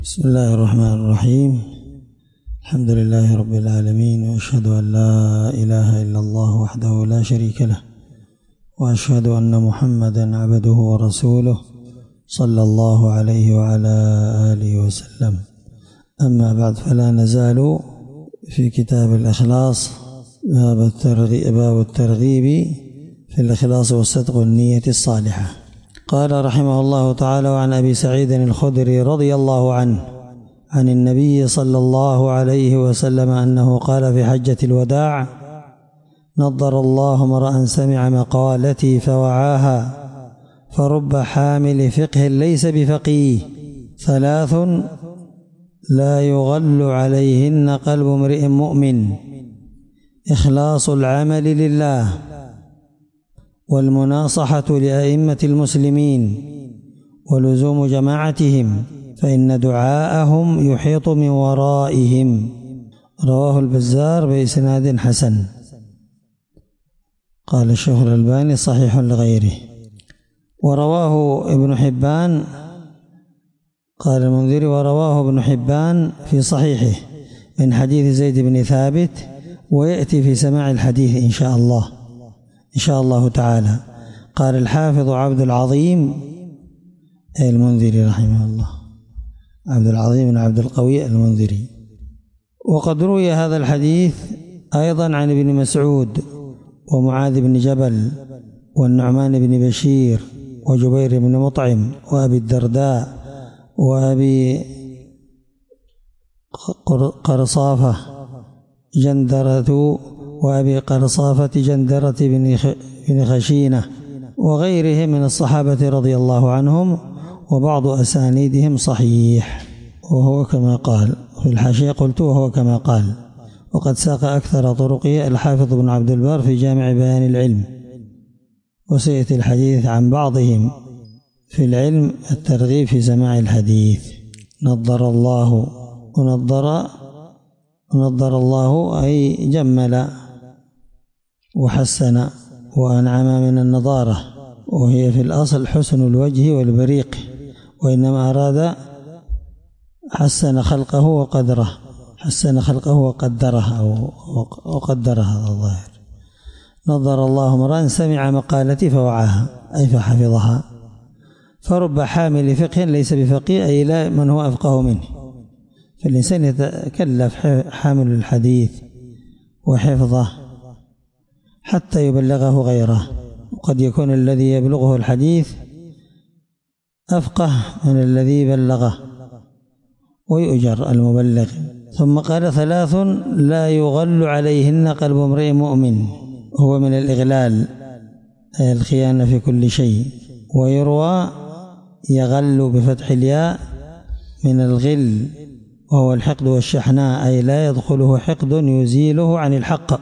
بسم الله الرحمن الرحيم. الحمد لله رب العالمين، وأشهد أن لا إله إلا الله وحده لا شريك له، وأشهد أن محمدا عبده ورسوله صلى الله عليه وعلى آله وسلم. أما بعد، فلا نزال في كتاب الإخلاص، باب الترغيب في الإخلاص والصدق والنية الصالحة. قال رحمه الله تعالى: وعن أبي سعيد الخدري رضي الله عنه عن النبي صلى الله عليه وسلم أنه قال في حجة الوداع: نضر الله امرأ سمع مقالتي فوعاها، فرب حامل فقه ليس بفقيه، ثلاث لا يغل عليهن قلب امرئ مؤمن: إخلاص العمل لله، والمناصحة لأئمة المسلمين، ولزوم جماعتهم، فإن دعاءهم يحيط من ورائهم. رواه البزار بإسناد حسن. قال الشيخ الألباني: صحيح لغيره. ورواه ابن حبان، قال المنذري: ورواه ابن حبان في صحيحه من حديث زيد بن ثابت، ويأتي في سماع الحديث إن شاء الله تعالى. قال الحافظ عبد العظيم أي المنذري رحمه الله، عبد العظيم بن عبد القوي المنذري. وقد روي هذا الحديث أيضا عن ابن مسعود ومعاذ بن جبل والنعمان بن بشير وجبير بن مطعم وأبي الدرداء وأبي قرصافة جندرة بن خشينة وغيرهم من الصحابة رضي الله عنهم، وبعض أسانيدهم صحيح، وهو كما قال في الحاشية. قلت وهو كما قال. وقد ساق أكثر طرقه الحافظ بن عبد البر في جامع بيان العلم، وسيأتي الحديث عن بعضهم في العلم الترغيب في سماع الحديث. نضر الله أي جمل وحسن وأنعم من النضارة، وهي في الأصل حسن الوجه والبريق، وإنما أراد حسن خلقه وقدره هذا الظاهر. نضر الله امرأ سمع مقالتي فوعاها أي فحفظها، فرب حامل فقه ليس بفقيه أي لا من هو أفقه منه، فالإنسان يتكلف حامل الحديث وحفظه حتى يبلغه غيره، وقد يكون الذي يبلغه الحديث أفقه من الذي بلغه ويؤجر المبلغ. ثم قال: ثلاث لا يغل عليهن قلب امرئ مؤمن، هو من الإغلال أي الخيانة في كل شيء. ويروى يغل بفتح الياء من الغل، وهو الحقد والشحناء أي لا يدخله حقد يزيله عن الحق.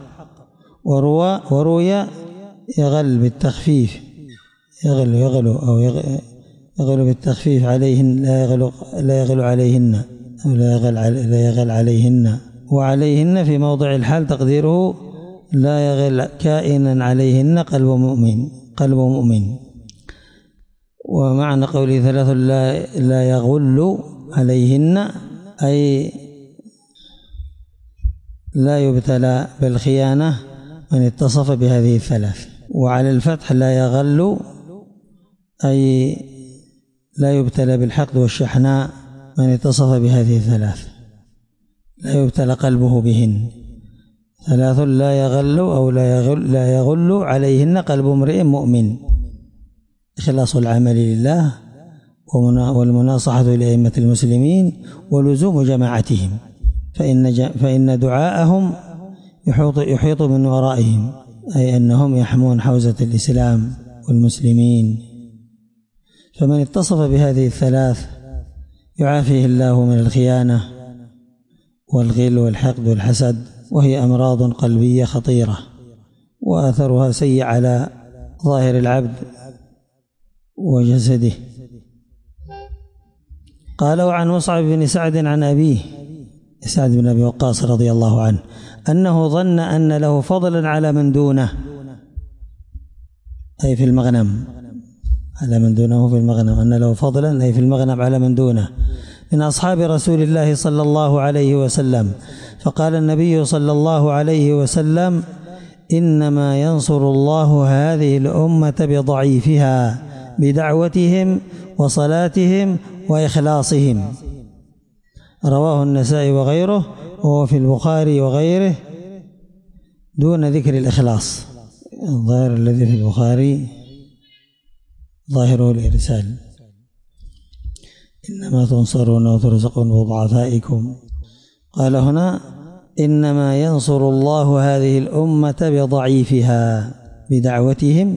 وروي يغل بالتخفيف، يغل بالتخفيف عليهن، لا يغل عليهن أو لا يغل عليهن، وعليهن في موضع الحال تقديره لا يغل كائنا عليهن قلب مؤمن. ومعنى قوله ثلاث لا يغل عليهن أي لا يبتلى بالخيانة من اتصف بهذه الثلاث. وعلى الفتح لا يغل أي لا يبتلى بالحقد والشحناء من اتصف بهذه الثلاث، لا يبتلى قلبه بهن. ثلاث لا يغل أو لا يغل عليهن قلب امرئ مؤمن: إخلاص العمل لله، والمناصحة لأئمة المسلمين، ولزوم جماعتهم، فإن دعاءهم يحيط من ورائهم، أي أنهم يحمون حوزة الإسلام والمسلمين. فمن اتصف بهذه الثلاث يعافيه الله من الخيانة والغل والحقد والحسد، وهي أمراض قلبية خطيرة، وآثرها سيء على ظاهر العبد وجسده. قال: وعن مصعب بن سعد عن أبيه سعد بن أبي وقاص رضي الله عنه أنه ظن أن له فضلا على من دونه، أي في المغنم، على من دونه في المغنم، أن له فضلا أي في المغنم على من دونه، من أصحاب رسول الله صلى الله عليه وسلم، فقال النبي صلى الله عليه وسلم: إنما ينصر الله هذه الأمة بضعيفها بدعوتهم وصلاتهم وإخلاصهم. رواه النسائي وغيره، وهو في البخاري وغيره دون ذكر الإخلاص. الظاهر الذي في البخاري ظاهره الإرسال: إنما تنصرون وترزقون بضعفائكم. قال هنا: إنما ينصر الله هذه الأمة بضعيفها بدعوتهم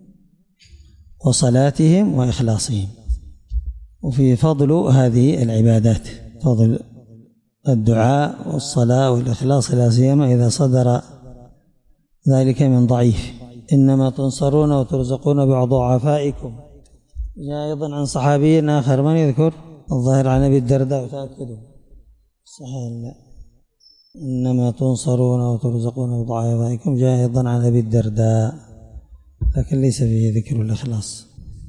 وصلاتهم وإخلاصهم. وفي فضل هذه العبادات، فضل الدعاء والصلاة والإخلاص، لا سيما إذا صدر ذلك من ضعيف. إنما تنصرون وترزقون بضعفائكم. جاء أيضا عن صحابي آخر، من يذكر؟ الظاهر عن أبي الدرداء، تأكدوا صحيح. لا، إنما تنصرون وترزقون بضعفائكم جاء أيضا عن أبي الدرداء، لكن ليس فيه ذكر الإخلاص.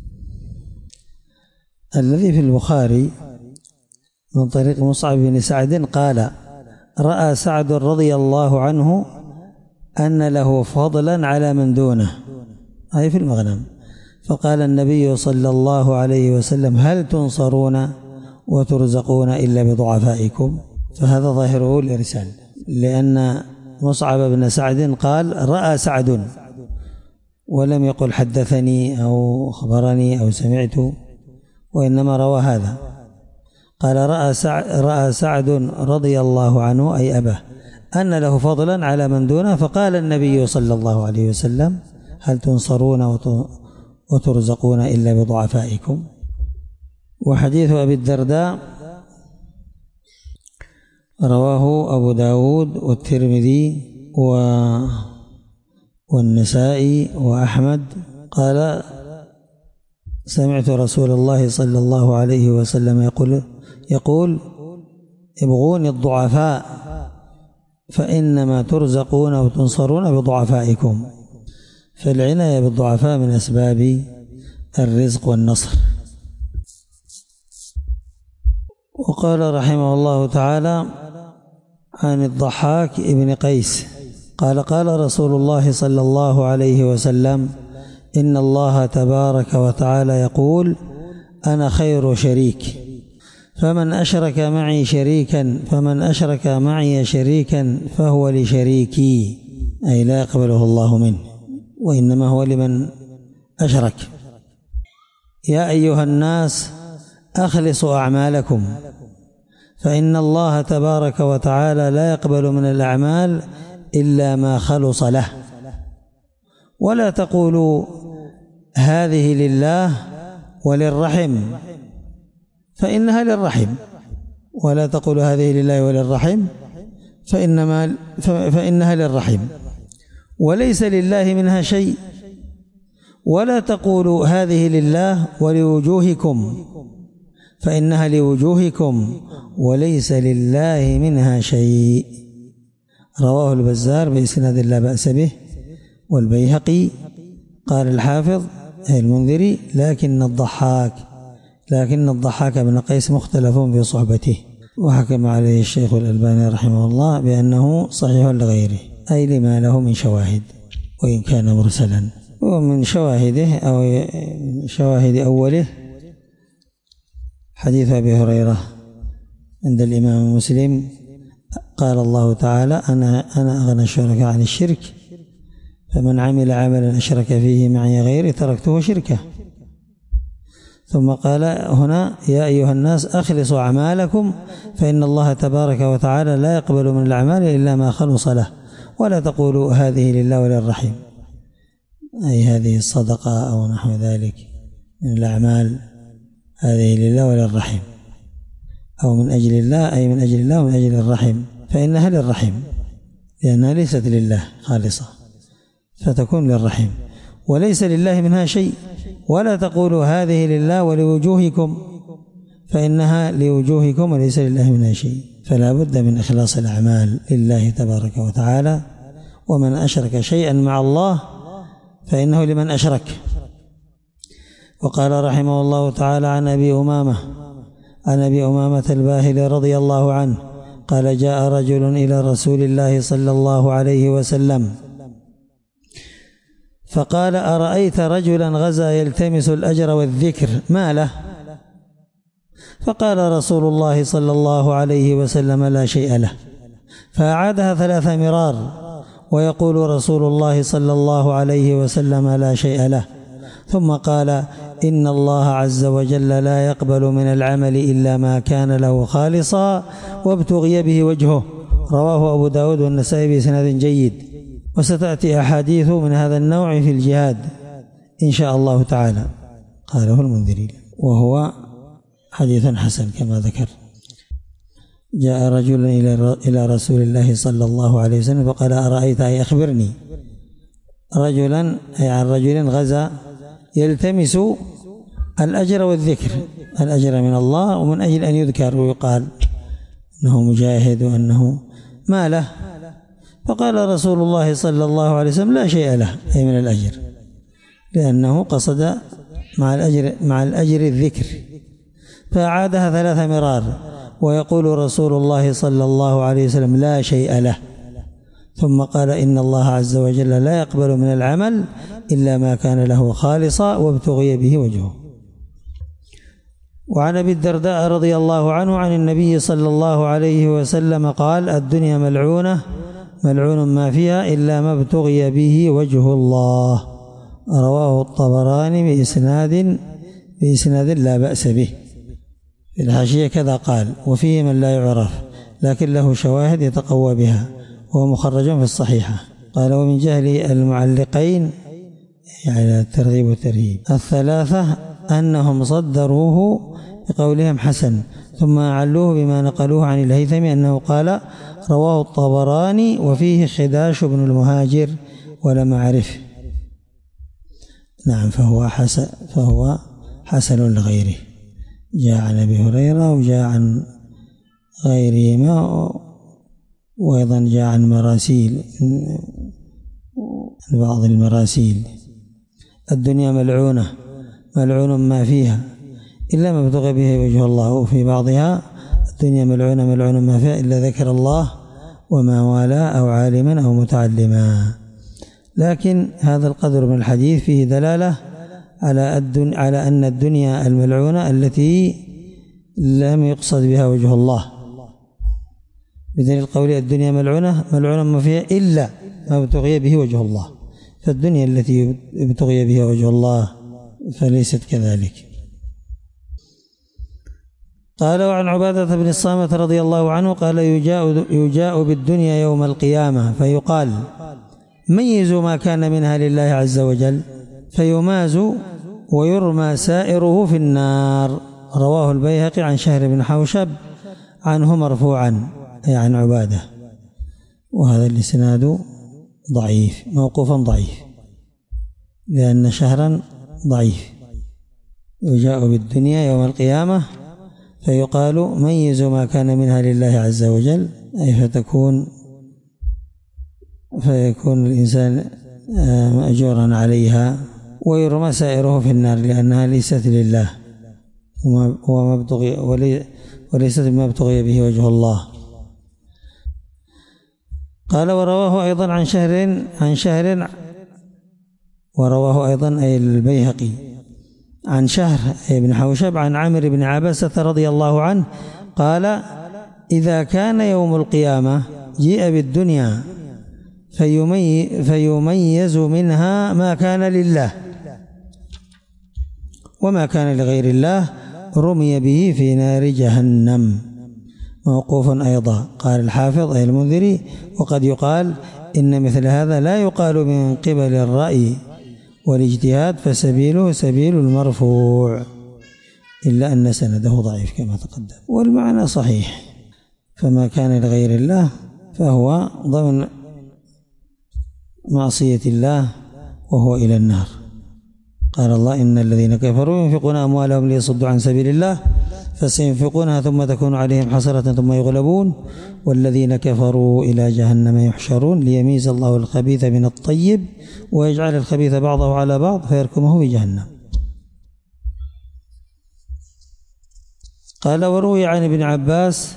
الذي في البخاري من طريق مصعب بن سعد قال: رأى سعد رضي الله عنه أن له فضلا على من دونه، أي في المغنم، فقال النبي صلى الله عليه وسلم: هل تنصرون وترزقون إلا بضعفائكم؟ فهذا ظاهره الإرسال، لأن مصعب بن سعد قال: رأى سعد، ولم يقل حدثني أو أخبرني أو سمعت، وإنما روى هذا. قال: رأى سعد رضي الله عنه أي أباه أن له فضلا على من دونه، فقال النبي صلى الله عليه وسلم: هل تنصرون وترزقون إلا بضعفائكم؟ وحديث أبي الدرداء رواه أبو داود والترمذي والنسائي وأحمد. قال: سمعت رسول الله صلى الله عليه وسلم يقول: ابغوني الضعفاء فإنما ترزقون وتنصرون بضعفائكم. فالعناية بالضعفاء من أسباب الرزق والنصر. وقال رحمه الله تعالى عن الضحاك ابن قيس قال: قال رسول الله صلى الله عليه وسلم: إن الله تبارك وتعالى يقول: أنا خير شريك، فمن أشرك معي شريكا فهو لشريكي، أي لا يقبله الله منه، وإنما هو لمن أشرك. يا أيها الناس أخلصوا أعمالكم، فإن الله تبارك وتعالى لا يقبل من الأعمال إلا ما خلص له، ولا تقولوا هذه لله وللرحم فإنها للرحم، ولا تقولوا هذه لله وللرحم فإنها للرحم، وليس لله منها شيء، ولا تقولوا هذه لله ولوجوهكم فإنها لوجوهكم، وليس لله منها شيء. رواه البزار بإسناد لا بأس به، والبيهقي. قال الحافظ المنذري: لكن الضحاك بن قيس مختلف في صحبته، وحكم عليه الشيخ الألباني رحمه الله بأنه صحيح لغيره، أي لما له من شواهد، وإن كان مرسلا. ومن شواهده أو شواهد أوله حديث أبي هريرة عند الإمام مسلم: قال الله تعالى: أنا أغنى الشركاء عن الشرك، فمن عمل عملا أشرك فيه معي غيري تركته شركه. ثم قال هنا: يا أيها الناس أخلصوا أعمالكم، فإن الله تبارك وتعالى لا يقبل من الأعمال إلا ما خلص له، ولا تقولوا هذه لله وللرحم، أي هذه الصدقة أو نحو ذلك من الأعمال، هذه لله وللرحم، أو من أجل الله، أي من أجل الله ومن أجل الرحم، فإنها للرحم لأنها ليست لله خالصة، فتكون للرحم. وليس لله منها شيء، ولا تقولوا هذه لله ولوجوهكم فإنها لوجوهكم وليس لله منها شيء. فلا بد من إخلاص الأعمال لله تبارك وتعالى، ومن أشرك شيئا مع الله فإنه لمن أشرك. وقال رحمه الله تعالى عن أبي أمامة عن أبي أمامة الباهلي رضي الله عنه قال جاء رجل إلى رسول الله صلى الله عليه وسلم فقال أرأيت رجلا غزا يلتمس الأجر والذكر ما له؟ فقال رسول الله صلى الله عليه وسلم لا شيء له. فأعادها 3 مرار ويقول رسول الله صلى الله عليه وسلم لا شيء له. ثم قال إن الله عز وجل لا يقبل من العمل إلا ما كان له خالصا وابتغي به وجهه. رواه أبو داود والنسائي بسند جيد. وستأتي أحاديث من هذا النوع في الجهاد إن شاء الله تعالى. قاله المنذري وهو حديث حسن كما ذكر. جاء رجل إلى رسول الله صلى الله عليه وسلم فقال أرأيت أي أخبرني رجلا أي عن رجل غزا يلتمس الأجر والذكر، الأجر من الله ومن أجل أن يذكر ويقال أنه مجاهد وأنه ما له. فقال رسول الله صلى الله عليه وسلم لا شيء له أي من الأجر، لأنه قصد مع الأجر الذكر. فأعادها 3 مرار ويقول رسول الله صلى الله عليه وسلم لا شيء له. ثم قال إن الله عز وجل لا يقبل من العمل إلا ما كان له خالصا وابتغي به وجهه. وعن أبي الدرداء رضي الله عنه عن النبي صلى الله عليه وسلم قال الدنيا ملعونة ملعون ما فيها إلا ما ابتغي به وجه الله. رواه الطبراني بإسناد لا بأس به. في الحاشية كذا قال وفيه من لا يعرف لكن له شواهد يتقوى بها وهو مخرج في الصحيحة. قال ومن جهل المعلقين يعني الترغيب والترهيب 3 أنهم صدروه بقولهم حسن ثم أعلوه بما نقلوه عن الهيثمي أنه قال رواه الطبراني وفيه خداش بن المهاجر ولم أعرفه. نعم فهو حسن لغيره. جاء عن أبي هريرة وجاء عن غيرهما وأيضا جاء عن مراسيل بعض المراسيل. الدنيا ملعون ما فيها إلا ما ابتغي به وجه الله. وفي بعضها الدنيا ملعون ما فيها إلا ذكر الله وما والاه أو عالما أو متعلما. لكن هذا القدر من الحديث فيه دلالة على أن الدنيا الملعونة التي لم يقصد بها وجه الله، بدليل قول الدنيا ملعونة ما فيها إلا ما ابتغي به وجه الله. فالدنيا التي ابتغي بها وجه الله فليست كذلك. قال وعن عبادة بن الصامت رضي الله عنه قال يجاء بالدنيا يوم القيامة فيقال ميزوا ما كان منها لله عز وجل فيماز ويرمى سائره في النار. رواه البيهقي عن شهر بن حوشب عنه مرفوعا أي عن عبادة. وهذا الإسناد ضعيف موقوفا ضعيف لأن شهرا ضعيف. يجاء بالدنيا يوم القيامة فيقال ميزوا ما كان منها لله عز وجل أي فيكون الإنسان مأجورا عليها ويرمى سائره في النار لأنها ليست لله وليست ما ابتغي به وجه الله. قال ورواه أيضا عن شهر ورواه أيضا أي البيهقي عن شهر بن حوشب عن عامر بن عبسة رضي الله عنه قال إذا كان يوم القيامة جيء بالدنيا فيميز منها ما كان لله وما كان لغير الله رمي به في نار جهنم. موقوف أيضا. قال الحافظ أي المنذري وقد يقال إن مثل هذا لا يقال من قبل الرأي والاجتهاد فسبيله سبيل المرفوع إلا أن سنده ضعيف كما تقدم. والمعنى صحيح فما كان لغير الله فهو ضمن معصية الله وهو إلى النار. قال الله إن الذين كفروا ينفقون أموالهم ليصدوا عن سبيل الله فسينفقونها ثم تكون عليهم حسرة ثم يغلبون والذين كفروا إلى جهنم يحشرون ليميز الله الخبيث من الطيب ويجعل الخبيث بعضه على بعض فيركمه في جهنم. قال وروي عن ابن عباس،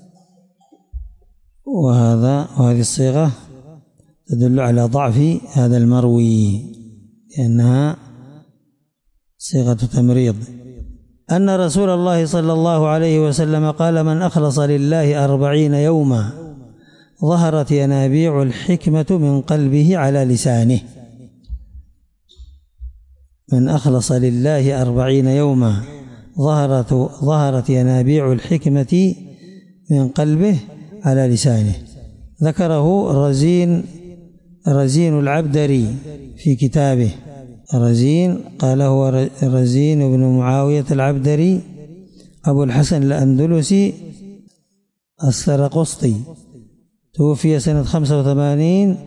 وهذه الصيغة تدل على ضعف هذا المروي لأنها صيغة تمريض، أن رسول الله صلى الله عليه وسلم قال: من أخلص لله 40 يوما ظهرت ينابيع الحكمة من قلبه على لسانه. من أخلص لله 40 يوما ظهرت ينابيع الحكمة من قلبه على لسانه. ذكره رزين العبدري في كتابه. رزين قال هو رزين بن معاوية العبدري أبو الحسن الأندلسي السرقسطي، توفي سنة 35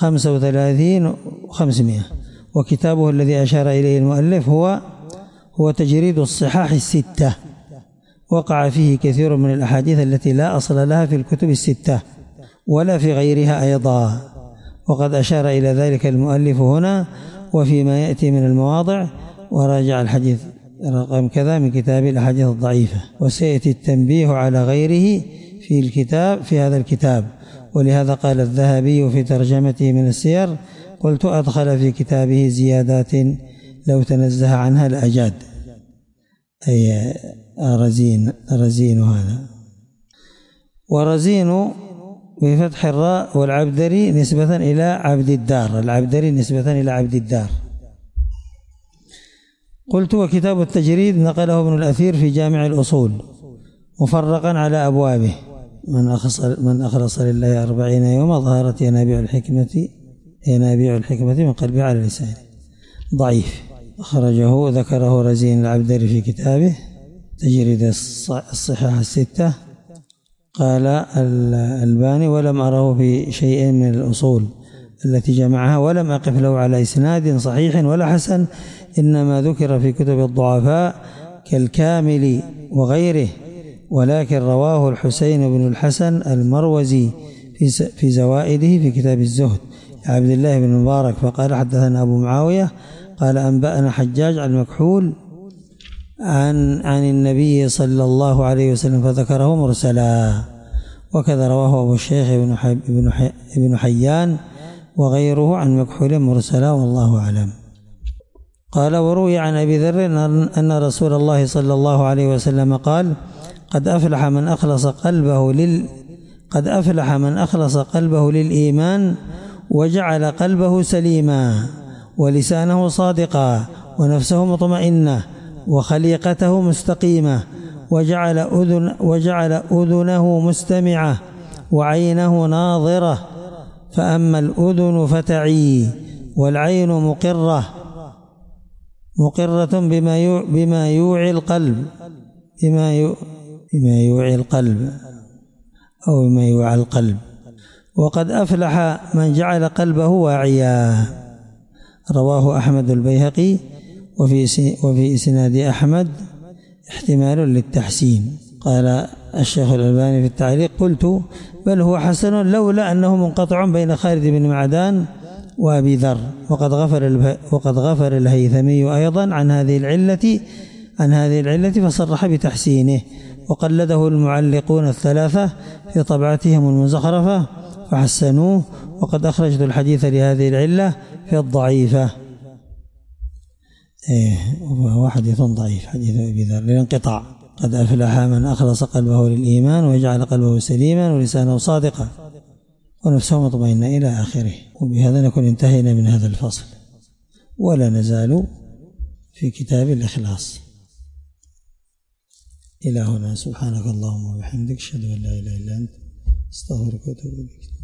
و500. وكتابه الذي أشار إليه المؤلف هو تجريد الصحاح الستة، وقع فيه كثير من الأحاديث التي لا أصل لها في الكتب الستة ولا في غيرها أيضا، وقد أشار إلى ذلك المؤلف هنا وفيما يأتي من المواضع، وراجع الحديث رقم كذا من كتاب الأحاديث الضعيفة، وسيأتي التنبيه على غيره في هذا الكتاب. ولهذا قال الذهبي في ترجمته من السير: قلت أدخل في كتابه زيادات لو تنزه عنها لأجاد، أي رزين هذا. ورزين بفتح الراء، والعبدري نسبة إلى عبد الدار. قلت وكتاب التجريد نقله ابن الأثير في جامع الأصول مفرقا على أبوابه: من أخلص لله 40 يوما ظهرت ينابيع الحكمة من قلبه على لسانه. ضعيف، ذكره رزين العبدري في كتابه تجريد الصحاح الستة. قال الألباني: ولم أره في شيء من الأصول التي جمعها، ولم أقف له على إسناد صحيح ولا حسن، إنما ذكر في كتب الضعفاء كالكامل وغيره، ولكن رواه الحسين بن الحسن المروزي في زوائده في كتاب الزهد عبد الله بن مبارك، فقال: حدثنا أبو معاوية قال أنبأنا حجاج عن مكحول عن النبي صلى الله عليه وسلم، فذكره مرسلا. وكذا رواه أبو الشيخ ابن حيان وغيره عن مكحول مرسلا، والله أعلم. قال وروي عن أبي ذر أن رسول الله صلى الله عليه وسلم قال: قد أفلح من أخلص قلبه للإيمان وجعل قلبه سليما ولسانه صادقا ونفسه مطمئنة وخليقته مستقيمة، وجعل أذنه مستمعة وعينه ناظرة، فأما الأذن فتعي والعين مقرة بما يوعي القلب أو بما يوعى القلب. وقد أفلح من جعل قلبه واعيا. رواه أحمد البيهقي، وفي إسناد أحمد احتمال للتحسين. قال الشيخ الألباني في التعليق: قلت بل هو حسن لولا أنه منقطع بين خالد بن معدان وأبي ذر. وقد غفر الهيثمي أيضا عن هذه العلة فصرح بتحسينه، وقلده المعلقون الثلاثة في طبعتهم المزخرفة فحسنوه. وقد أخرجت الحديث لهذه العلة في الضعيفة، وهو حديث ضعيف، حديث أبي ذر للانقطاع: قد أفلح من أخلص قلبه للإيمان وجعل قلبه سليما ولسانه صادقا ونفسه مطمئنة إلى آخره. وبهذا نكون انتهينا من هذا الفصل، ولا نزال في كتاب الإخلاص. إلى هنا، سبحانك اللهم وبحمدك، أشهد أن لا إله إلا أنت، أستغفرك وأتوب إليك.